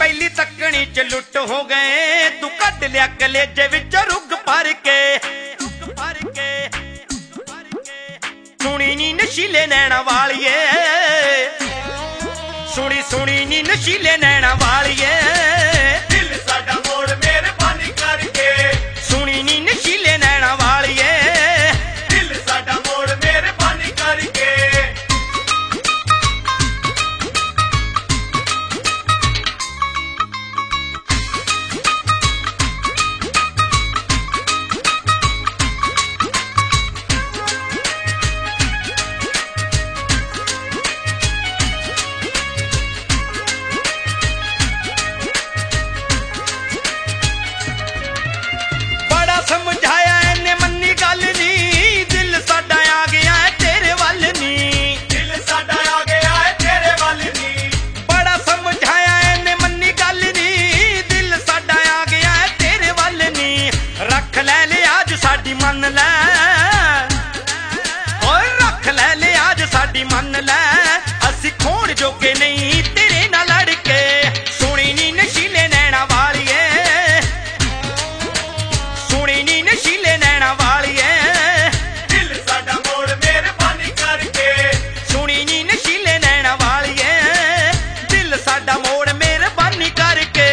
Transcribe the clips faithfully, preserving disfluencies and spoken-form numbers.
पहली तकनी च लुट हो गए तू कट लिया कलेजे विच रुग भर के भर के सुनी नी नशीले नैना वालिए सुनी सुनी नी नशीले नैना वालिए दिल साडा मोड़ मेहरबानी करके सुनी नी नशीले नैना वालिए दिल साडा मोड़ मेहरबानी करके समझाया इन्ने मन्नी गल नी दिल साडा आ गया है तेरे वल नी दिल साडा आ गया है तेरे वल नी बड़ा समझाया इन्ने मन्नी गल नी दिल साडा आ गया है तेरे वल नी रख ले लिहाज साडी मन ले ओए रख ले लिहाज साडी मन ले असी खोण जोगे नहीं तेरे नाल लड़ के सुनी नी नशीले नैना वालिए सुनी नी नशीले नैना वालिए दिल साडा मोड़ मेहरबानी करके सुनी नी नशीले नैना वालिए दिल साडा मोड़ मेहरबानी करके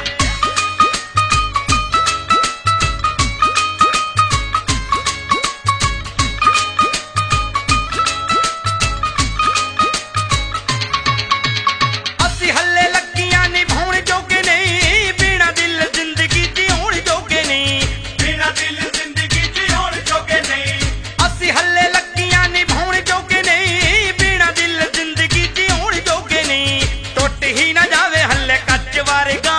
असी हल्ले लगियां निभाउण जोगे नहीं बिना दिल जिंदगी जीउण जोगे नहीं बिना दिल जिंदगी जीउण जोगे नहीं असी हल्ले लगियां निभाउण जोगे नहीं बिना दिल जिंदगी जीउण जोगे नहीं टुट ही ना जावे हल्ले कच्च वारगा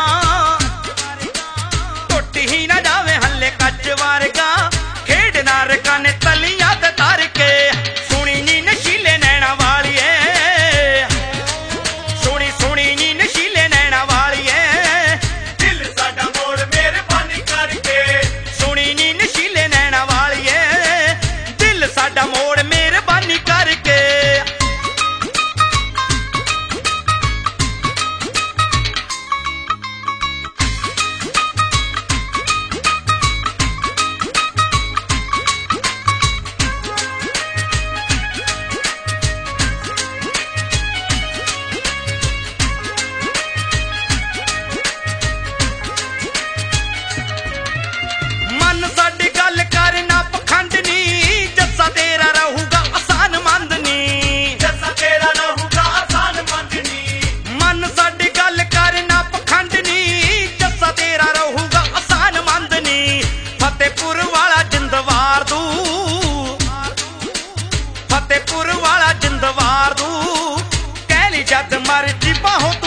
टुट ही ना जावे हल्ले कच्च वारगा खेड नारका ने तलियां ते तर के सुनी नी नशीले नैना वालिए सुनी सुनी नी नशीले नैना वालिए दिल साडा मोड़ मेहरबानी करके सुनी नी नशीले नैना वालिए दिल साडा मोड़ मेहरबानी करके मन साडी गल कर ना पखंड नी जस्सा तेरा रहूगा आसान मंद नी जैसा तेरा रहूगा आसान मंदनी मन साडी गल कर ना पखंड नी जस्सा तेरा रहूगा आसान मंद नी फतेहपुर वाला जिंदवार दू फतेहपुर वाला जिंदवार दू कहली जद मर्जी बाहों